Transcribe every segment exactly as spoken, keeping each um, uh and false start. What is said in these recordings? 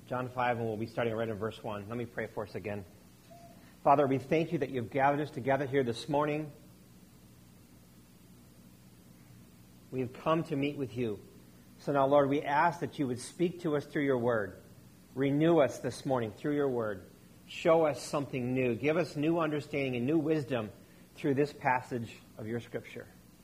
John five, and we'll be starting right in verse one. Let me pray for us again. Father, we thank you that you've gathered us together here this morning. We've come to meet with you. So now, Lord, we ask that you would speak to us through your word. Renew us this morning through your word. Show us something new. Give us new understanding and new wisdom through this passage of your scripture.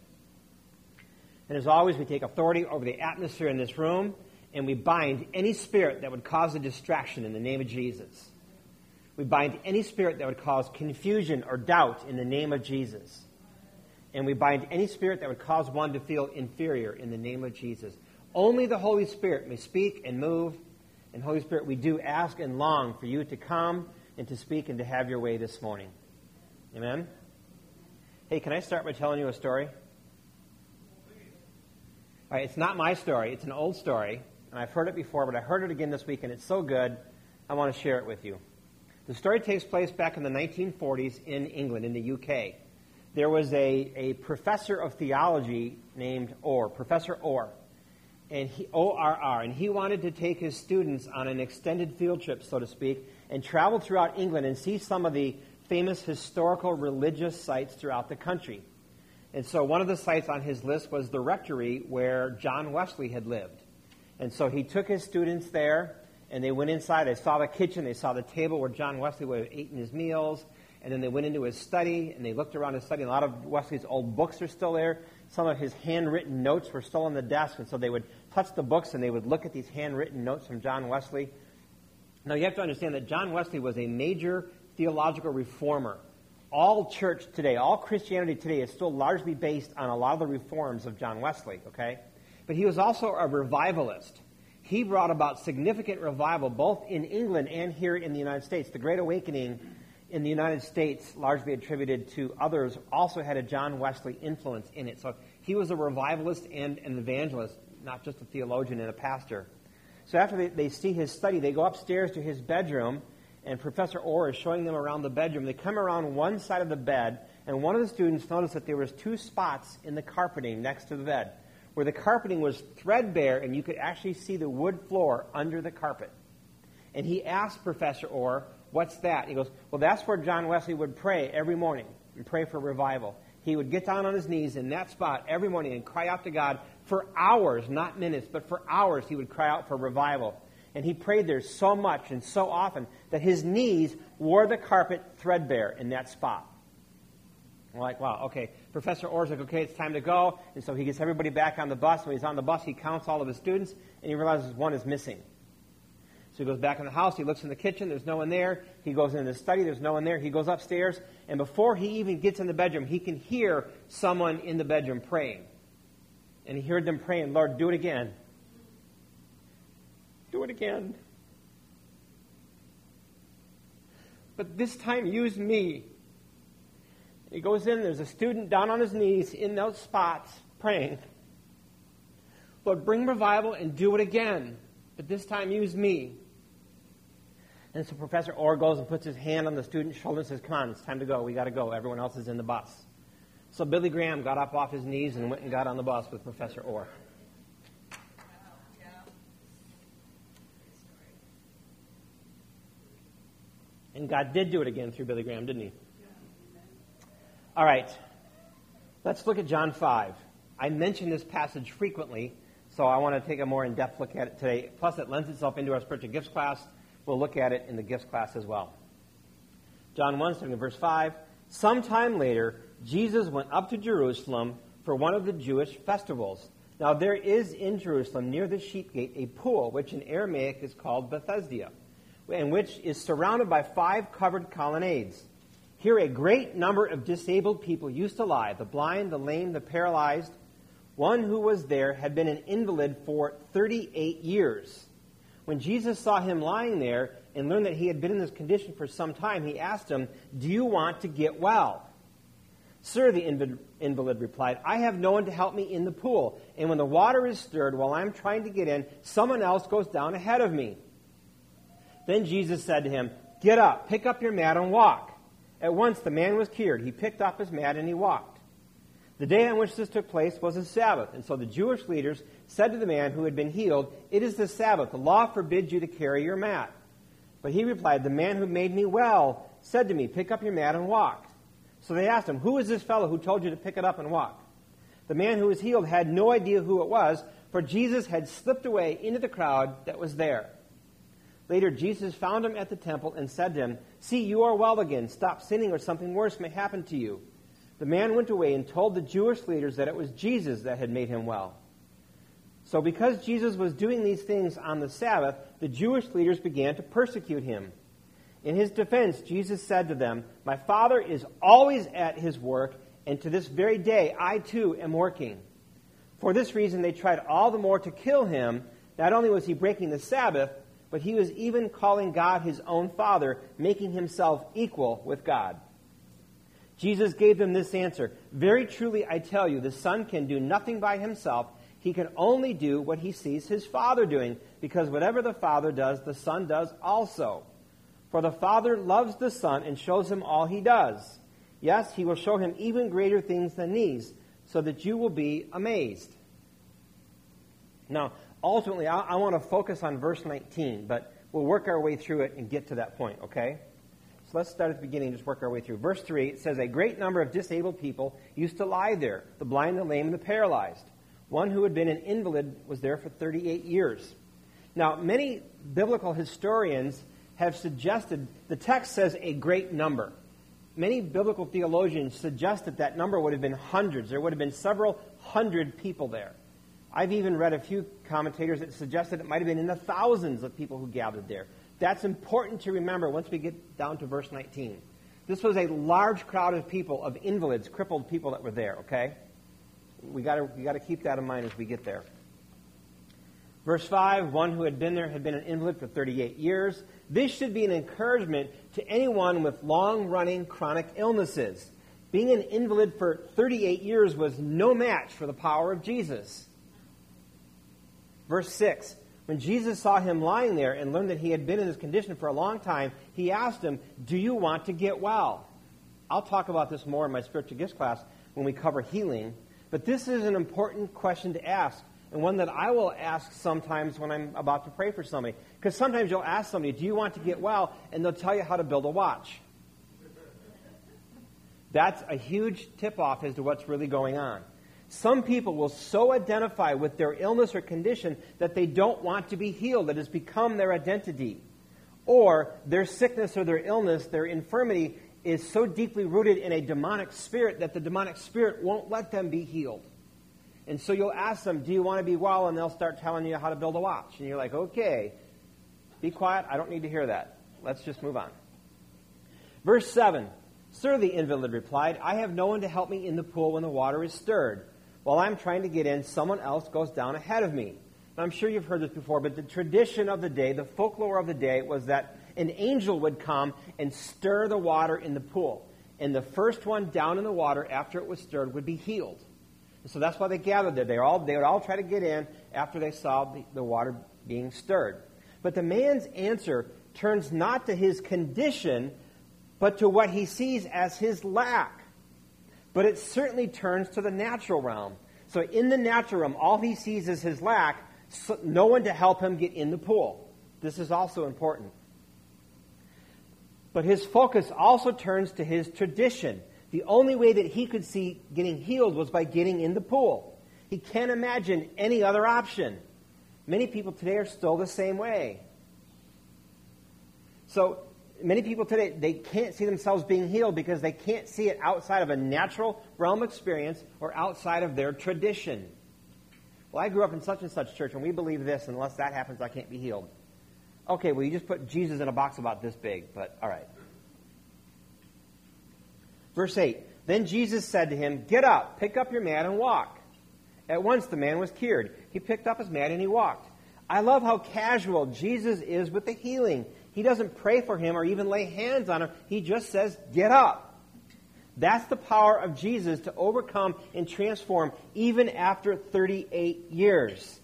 And as always, we take authority over the atmosphere in this room, and we bind any spirit that would cause a distraction in the name of Jesus. We bind any spirit that would cause confusion or doubt in the name of Jesus. And we bind any spirit that would cause one to feel inferior in the name of Jesus. Only the Holy Spirit may speak and move. And Holy Spirit, we do ask and long for you to come and to speak and to have your way this morning. Amen? Hey, can I start by telling you a story? All right, it's not my story. It's an old story. And I've heard it before, but I heard it again this week, and it's so good, I want to share it with you. The story takes place back in the nineteen forties in England, in the U K. There was a, a professor of theology named Orr, Professor Orr, and he, O R R, and he wanted to take his students on an extended field trip, so to speak, and travel throughout England and see some of the famous historical religious sites throughout the country. And so one of the sites on his list was the rectory where John Wesley had lived. And so he took his students there, and they went inside. They saw the kitchen. They saw the table where John Wesley would have eaten his meals. And then they went into his study, and they looked around his study. A lot of Wesley's old books are still there. Some of his handwritten notes were still on the desk. And so they would touch the books, and they would look at these handwritten notes from John Wesley. Now, you have to understand that John Wesley was a major theological reformer. All church today, all Christianity today is still largely based on a lot of the reforms of John Wesley, okay? But he was also a revivalist. He brought about significant revival both in England and here in the United States. The Great Awakening in the United States, largely attributed to others, also had a John Wesley influence in it. So he was a revivalist and an evangelist, not just a theologian and a pastor. So after they, they see his study, they go upstairs to his bedroom, and Professor Orr is showing them around the bedroom. They come around one side of the bed, and one of the students noticed that there was two spots in the carpeting next to the bed, where the carpeting was threadbare, and you could actually see the wood floor under the carpet. And he asked Professor Orr, "What's that?" He goes, "Well, that's where John Wesley would pray every morning and pray for revival. He would get down on his knees in that spot every morning and cry out to God for hours, not minutes, but for hours he would cry out for revival. And he prayed there so much and so often that his knees wore the carpet threadbare in that spot." We're like, wow, okay. Professor Orr's like, okay, it's time to go. And so he gets everybody back on the bus. When he's on the bus, he counts all of his students, and he realizes one is missing. So he goes back in the house. He looks in the kitchen. There's no one there. He goes into the study. There's no one there. He goes upstairs. And before he even gets in the bedroom, he can hear someone in the bedroom praying. And he heard them praying, "Lord, do it again. Do it again. But this time use me." He goes in. There's a student down on his knees in those spots praying, "Lord, bring revival and do it again. But this time use me." And so Professor Orr goes and puts his hand on the student's shoulder and says, "Come on, it's time to go. We got to go. Everyone else is in the bus." So Billy Graham got up off his knees and went and got on the bus with Professor Orr. And God did do it again through Billy Graham, didn't he? All right. Let's look at John five. I mention this passage frequently, so I want to take a more in-depth look at it today. Plus, it lends itself into our spiritual gifts class. We'll look at it in the gifts class as well. John one, starting in verse five. Sometime later, Jesus went up to Jerusalem for one of the Jewish festivals. Now, there is in Jerusalem, near the sheep gate, a pool, which in Aramaic is called Bethesda, and which is surrounded by five covered colonnades. Here a great number of disabled people used to lie, the blind, the lame, the paralyzed. One who was there had been an invalid for thirty-eight years. When Jesus saw him lying there and learned that he had been in this condition for some time, he asked him, "Do you want to get well?" "Sir," the invalid replied, "I have no one to help me in the pool, and when the water is stirred while I'm trying to get in, someone else goes down ahead of me." Then Jesus said to him, "Get up, pick up your mat and walk." At once the man was cured. He picked up his mat and he walked. The day on which this took place was a Sabbath, and so the Jewish leaders said to the man who had been healed, "It is the Sabbath. The law forbids you to carry your mat." But he replied, "The man who made me well said to me, 'Pick up your mat and walk.'" So they asked him, "Who is this fellow who told you to pick it up and walk?" The man who was healed had no idea who it was, for Jesus had slipped away into the crowd that was there. Later, Jesus found him at the temple and said to him, "See, you are well again. Stop sinning or something worse may happen to you." The man went away and told the Jewish leaders that it was Jesus that had made him well. So because Jesus was doing these things on the Sabbath, the Jewish leaders began to persecute him. In his defense, Jesus said to them, "My Father is always at his work, and to this very day I too am working." For this reason they tried all the more to kill him. Not only was he breaking the Sabbath, but he was even calling God his own Father, making himself equal with God. Jesus gave them this answer, "Very truly I tell you, the Son can do nothing by himself. He can only do what he sees his Father doing, because whatever the Father does, the Son does also. For the Father loves the Son and shows him all he does. Yes, he will show him even greater things than these, so that you will be amazed." Now, ultimately, I, I want to focus on verse nineteen, but we'll work our way through it and get to that point, okay? So let's start at the beginning and just work our way through. Verse three, it says, "A great number of disabled people used to lie there, the blind, the lame, and the paralyzed. One who had been an invalid was there for thirty-eight years. Now, many biblical historians have suggested, the text says a great number. Many biblical theologians suggest that that number would have been hundreds. There would have been several hundred people there. I've even read a few commentators that suggested it might have been in the thousands of people who gathered there. That's important to remember once we get down to verse nineteen. This was a large crowd of people, of invalids, crippled people that were there, okay? We got to we got to keep that in mind as we get there. Verse five, one who had been there had been an invalid for thirty-eight years. This should be an encouragement to anyone with long-running chronic illnesses. Being an invalid for thirty-eight years was no match for the power of Jesus. Verse six, when Jesus saw him lying there and learned that he had been in this condition for a long time, he asked him, "Do you want to get well?" I'll talk about this more in my spiritual gifts class when we cover healing, but this is an important question to ask, and one that I will ask sometimes when I'm about to pray for somebody. Because sometimes you'll ask somebody, "Do you want to get well?" and they'll tell you how to build a watch. That's a huge tip-off as to what's really going on. Some people will so identify with their illness or condition that they don't want to be healed. It has become their identity. Or their sickness or their illness, their infirmity, is so deeply rooted in a demonic spirit that the demonic spirit won't let them be healed. And so you'll ask them, "Do you want to be well?" And they'll start telling you how to build a watch. And you're like, "Okay, be quiet. I don't need to hear that. Let's just move on." Verse seven, "Sir," the invalid replied, "I have no one to help me in the pool when the water is stirred. While I'm trying to get in, someone else goes down ahead of me." Now, I'm sure you've heard this before, but the tradition of the day, the folklore of the day, was that an angel would come and stir the water in the pool. And the first one down in the water after it was stirred would be healed. And so that's why they gathered there. They, all, they would all try to get in after they saw the, the water being stirred. But the man's answer turns not to his condition, but to what he sees as his lack. But it certainly turns to the natural realm. So in the natural realm, all he sees is his lack, so no one to help him get in the pool. This is also important. But his focus also turns to his tradition. The only way that he could see getting healed was by getting in the pool. He can't imagine any other option. Many people today are still the same way. So many people today, they can't see themselves being healed because they can't see it outside of a natural realm experience or outside of their tradition. Well, I grew up in such and such church, and we believe this, unless that happens, I can't be healed. Okay, well, you just put Jesus in a box about this big, but all right. Verse eight, "Then Jesus said to him, 'Get up, pick up your mat and walk.' At once the man was cured. He picked up his mat and he walked." I love how casual Jesus is with the healing. He doesn't pray for him or even lay hands on him. He just says, "Get up." That's the power of Jesus to overcome and transform even after thirty-eight years.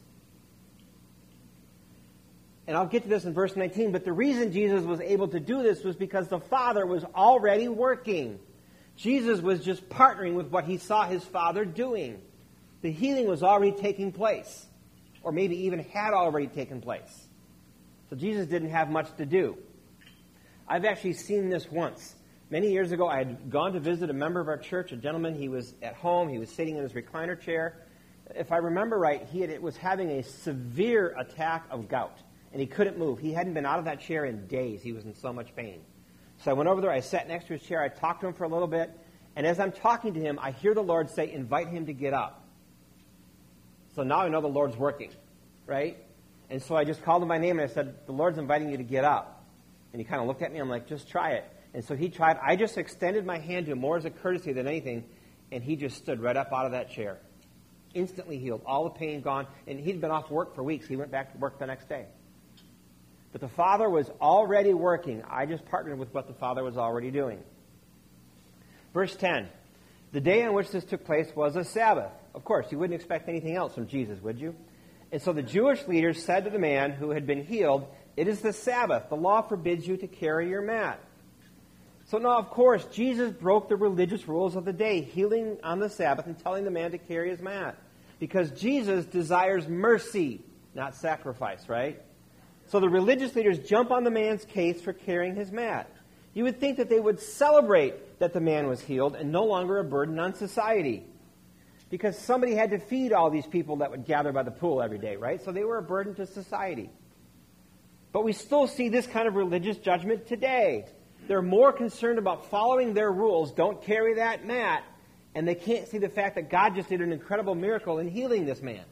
And I'll get to this in verse nineteen, but the reason Jesus was able to do this was because the Father was already working. Jesus was just partnering with what he saw his Father doing. The healing was already taking place, or maybe even had already taken place. So Jesus didn't have much to do. I've actually seen this once. Many years ago, I had gone to visit a member of our church, a gentleman. He was at home. He was sitting in his recliner chair. If I remember right, he had, was having a severe attack of gout, and he couldn't move. He hadn't been out of that chair in days. He was in so much pain. So I went over there. I sat next to his chair. I talked to him for a little bit. And as I'm talking to him, I hear the Lord say, invite him to get up. So now I know the Lord's working, right? And so I just called him by name, and I said, the Lord's inviting you to get up. And he kind of looked at me. I'm like, just try it. And so he tried. I just extended my hand to him more as a courtesy than anything, and he just stood right up out of that chair. Instantly healed. All the pain gone. And he'd been off work for weeks. He went back to work the next day. But the Father was already working. I just partnered with what the Father was already doing. Verse ten. The day on which this took place was a Sabbath. Of course, you wouldn't expect anything else from Jesus, would you? And so the Jewish leaders said to the man who had been healed, it is the Sabbath. The law forbids you to carry your mat. So now, of course, Jesus broke the religious rules of the day, healing on the Sabbath and telling the man to carry his mat. Because Jesus desires mercy, not sacrifice, right? So the religious leaders jump on the man's case for carrying his mat. You would think that they would celebrate that the man was healed and no longer a burden on society. Because somebody had to feed all these people that would gather by the pool every day, right? So they were a burden to society. But we still see this kind of religious judgment today. They're more concerned about following their rules, don't carry that mat, and they can't see the fact that God just did an incredible miracle in healing this man.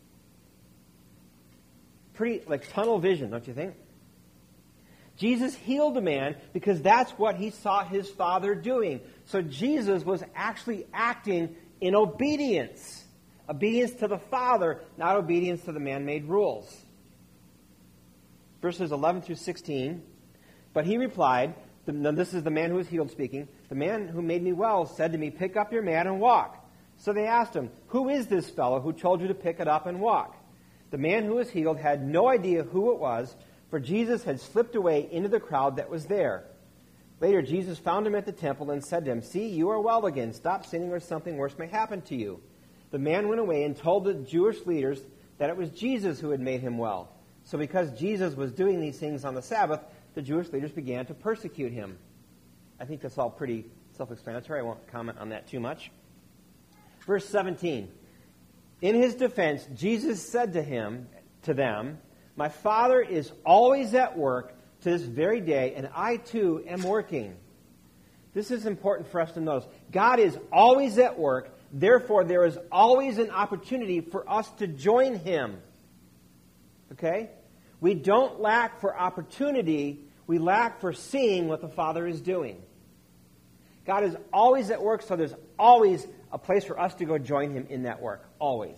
Pretty, like, tunnel vision, don't you think? Jesus healed the man because that's what he saw his Father doing. So Jesus was actually acting in obedience. Obedience to the Father, not obedience to the man-made rules. Verses eleven through sixteen. But he replied, now this is the man who was healed speaking, the man who made me well said to me, pick up your mat and walk. So they asked him, who is this fellow who told you to pick it up and walk? The man who was healed had no idea who it was, for Jesus had slipped away into the crowd that was there. Later, Jesus found him at the temple and said to him, see, you are well again. Stop sinning or something worse may happen to you. The man went away and told the Jewish leaders that it was Jesus who had made him well. So because Jesus was doing these things on the Sabbath, the Jewish leaders began to persecute him. I think that's all pretty self-explanatory. I won't comment on that too much. Verse seventeen. In his defense, Jesus said to him, to them, my Father is always at work to this very day, and I too am working. This is important for us to notice. God is always at work. Therefore, there is always an opportunity for us to join him. Okay? We don't lack for opportunity. We lack for seeing what the Father is doing. God is always at work, so there's always a place for us to go join him in that work. Always.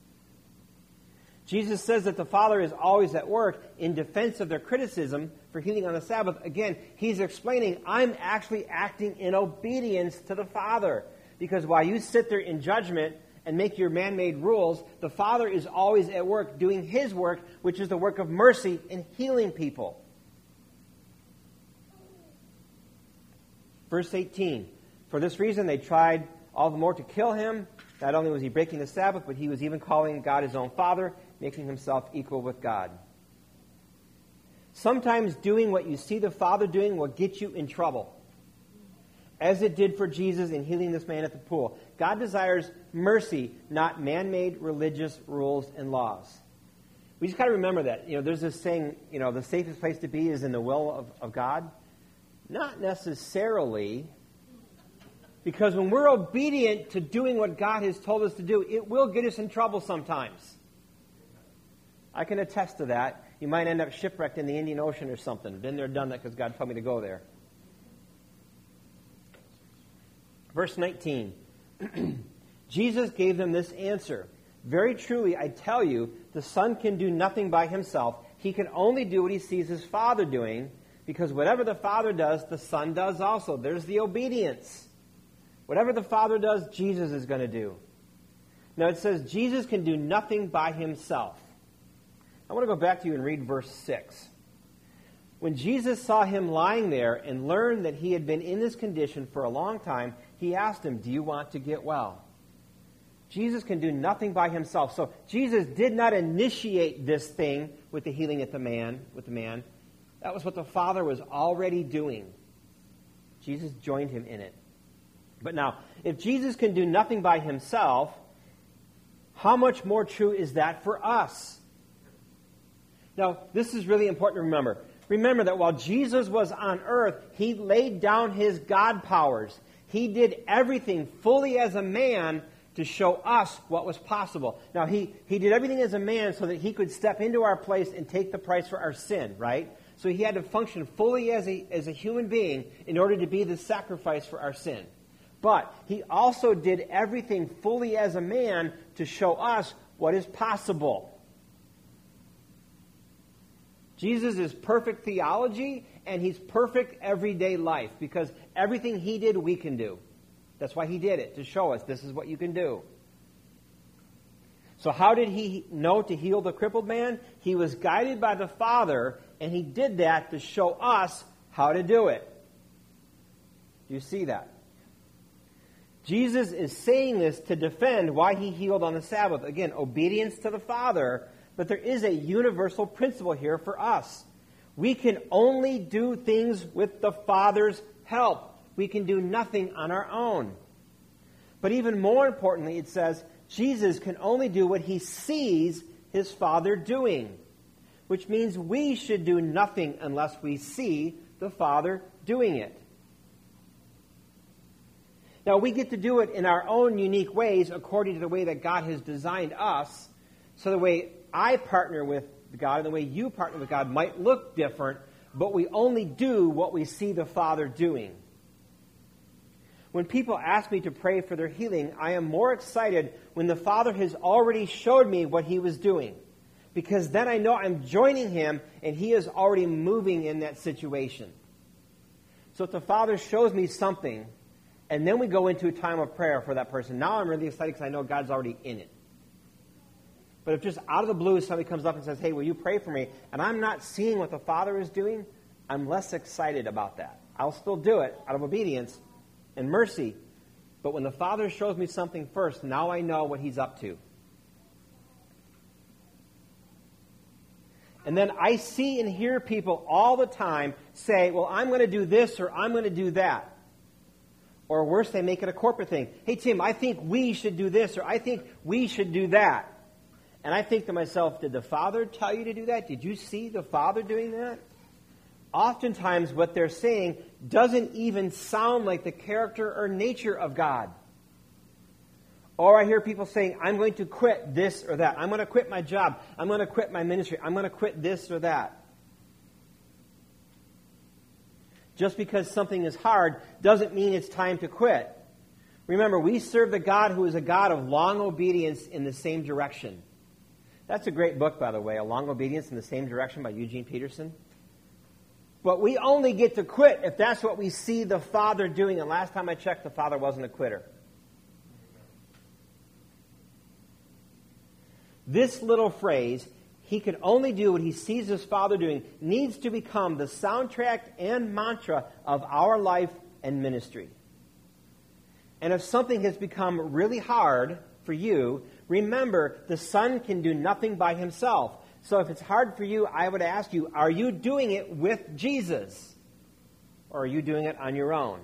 Jesus says that the Father is always at work in defense of their criticism for healing on the Sabbath. Again, he's explaining, I'm actually acting in obedience to the Father. Because while you sit there in judgment and make your man-made rules, the Father is always at work doing his work, which is the work of mercy and healing people. Verse eighteen, for this reason they tried all the more to kill him. Not only was he breaking the Sabbath, but he was even calling God his own Father, making himself equal with God. Sometimes doing what you see the Father doing will get you in trouble, as it did for Jesus in healing this man at the pool. God desires mercy, not man-made religious rules and laws. We just got to remember that. You know, there's this saying, you know, the safest place to be is in the will of, of God. Not necessarily, because when we're obedient to doing what God has told us to do, it will get us in trouble sometimes. I can attest to that. You might end up shipwrecked in the Indian Ocean or something. Been there, done that, because God told me to go there. Verse nineteen. Jesus gave them this answer. Very truly, I tell you, the Son can do nothing by himself. He can only do what he sees his Father doing, because whatever the Father does, the Son does also. There's the obedience. Whatever the Father does, Jesus is going to do. Now it says Jesus can do nothing by himself. I want to go back to you and read verse six. When Jesus saw him lying there and learned that he had been in this condition for a long time, he asked him, "Do you want to get well?" Jesus can do nothing by himself. So Jesus did not initiate this thing with the healing at the man, with the man. That was what the Father was already doing. Jesus joined him in it. But now, if Jesus can do nothing by himself, how much more true is that for us? Now, this is really important to remember. Remember that while Jesus was on earth, he laid down his God powers. He did everything fully as a man to show us what was possible. Now, he, he did everything as a man so that he could step into our place and take the price for our sin, right? So he had to function fully as a, as a human being in order to be the sacrifice for our sin. But he also did everything fully as a man to show us what is possible. Jesus is perfect theology, and he's perfect everyday life, because everything he did, we can do. That's why he did it, to show us this is what you can do. So how did he know to heal the crippled man? He was guided by the Father, and he did that to show us how to do it. Do you see that? Jesus is saying this to defend why he healed on the Sabbath. Again, obedience to the Father, but there is a universal principle here for us. We can only do things with the Father's help. We can do nothing on our own. But even more importantly, it says Jesus can only do what he sees his Father doing, which means we should do nothing unless we see the Father doing it. Now, we get to do it in our own unique ways according to the way that God has designed us. So the way I partner with God and the way you partner with God might look different, but we only do what we see the Father doing. When people ask me to pray for their healing, I am more excited when the Father has already showed me what he was doing, because then I know I'm joining him and he is already moving in that situation. So if the Father shows me something, and then we go into a time of prayer for that person, now I'm really excited because I know God's already in it. But if just out of the blue somebody comes up and says, "Hey, will you pray for me?" and I'm not seeing what the Father is doing, I'm less excited about that. I'll still do it out of obedience and mercy. But when the Father shows me something first, now I know what he's up to. And then I see and hear people all the time say, "Well, I'm going to do this or I'm going to do that." Or worse, they make it a corporate thing. "Hey, Tim, I think we should do this or I think we should do that." And I think to myself, did the Father tell you to do that? Did you see the Father doing that? Oftentimes what they're saying doesn't even sound like the character or nature of God. Or I hear people saying, "I'm going to quit this or that. I'm going to quit my job. I'm going to quit my ministry. I'm going to quit this or that." Just because something is hard doesn't mean it's time to quit. Remember, we serve the God who is a God of long obedience in the same direction. That's a great book, by the way, A Long Obedience in the Same Direction by Eugene Peterson. But we only get to quit if that's what we see the Father doing. And last time I checked, the Father wasn't a quitter. This little phrase, "he can only do what he sees his Father doing," needs to become the soundtrack and mantra of our life and ministry. And if something has become really hard for you, remember, the Son can do nothing by himself. So if it's hard for you, I would ask you, are you doing it with Jesus? Or are you doing it on your own?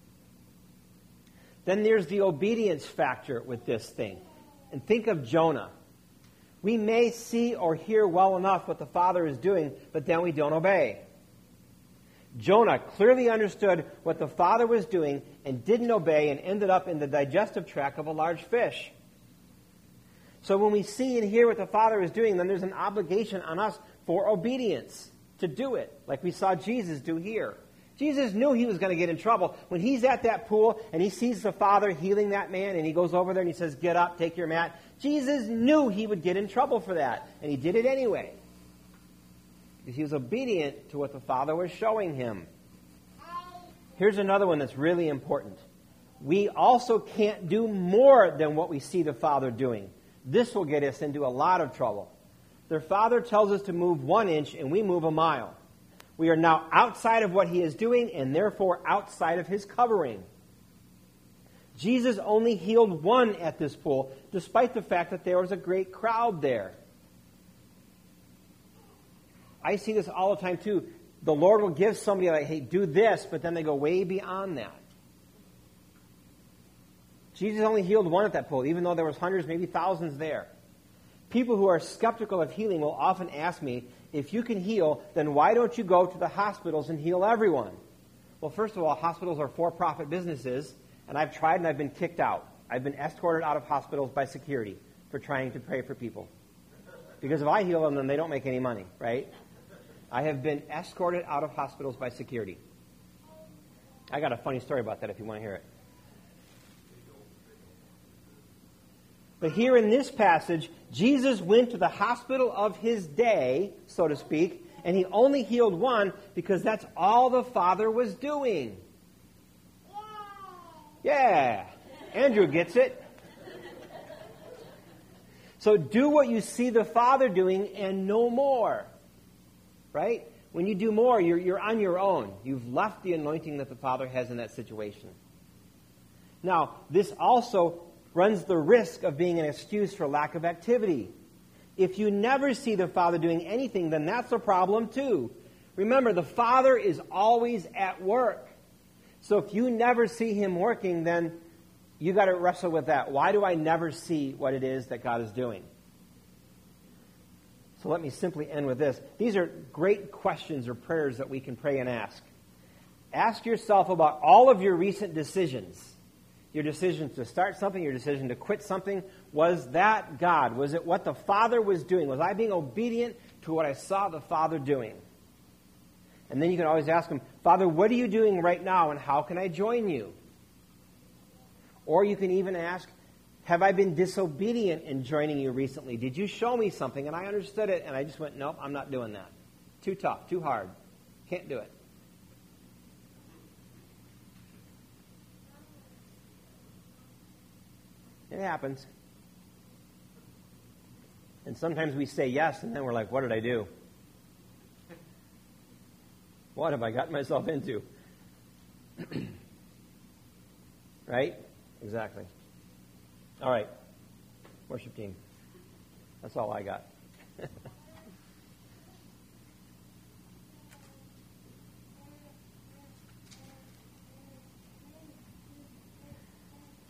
Then there's the obedience factor with this thing. And think of Jonah. We may see or hear well enough what the Father is doing, but then we don't obey. Jonah clearly understood what the Father was doing and didn't obey and ended up in the digestive tract of a large fish. So when we see and hear what the Father is doing, then there's an obligation on us for obedience to do it, like we saw Jesus do here. Jesus knew he was going to get in trouble. When he's at that pool and he sees the Father healing that man and he goes over there and he says, "Get up, take your mat," Jesus knew he would get in trouble for that, and he did it anyway. Because he was obedient to what the Father was showing him. Here's another one that's really important. We also can't do more than what we see the Father doing. This will get us into a lot of trouble. The Father tells us to move one inch and we move a mile. We are now outside of what he is doing and therefore outside of his covering. Jesus only healed one at this pool, despite the fact that there was a great crowd there. I see this all the time too. The Lord will give somebody like, hey, do this, but then they go way beyond that. Jesus only healed one at that pool, even though there was hundreds, maybe thousands there. People who are skeptical of healing will often ask me, if you can heal, then why don't you go to the hospitals and heal everyone? Well, first of all, hospitals are for-profit businesses, and I've tried and I've been kicked out. I've been escorted out of hospitals by security for trying to pray for people. Because if I heal them, then they don't make any money, right? I have been escorted out of hospitals by security. I got a funny story about that if you want to hear it. But here in this passage, Jesus went to the hospital of his day, so to speak, and he only healed one because that's all the Father was doing. Yeah, Andrew gets it. So do what you see the Father doing and no more. Right? When you do more, you're, you're on your own. You've left the anointing that the Father has in that situation. Now, this also runs the risk of being an excuse for lack of activity. If you never see the Father doing anything, then that's a problem too. Remember, the Father is always at work. So if you never see him working, then you got to wrestle with that. Why do I never see what it is that God is doing? So let me simply end with this. These are great questions or prayers that we can pray and ask. Ask yourself about all of your recent decisions. Your decision to start something, your decision to quit something. Was that God? Was it what the Father was doing? Was I being obedient to what I saw the Father doing? And then you can always ask him, Father, what are you doing right now and how can I join you? Or you can even ask, have I been disobedient in joining you recently? Did you show me something and I understood it and I just went, nope, I'm not doing that. Too tough, too hard. Can't do it. It happens. And sometimes we say yes, and then we're like, what did I do? What have I gotten myself into? Right? Exactly. All right. Worship team. That's all I got.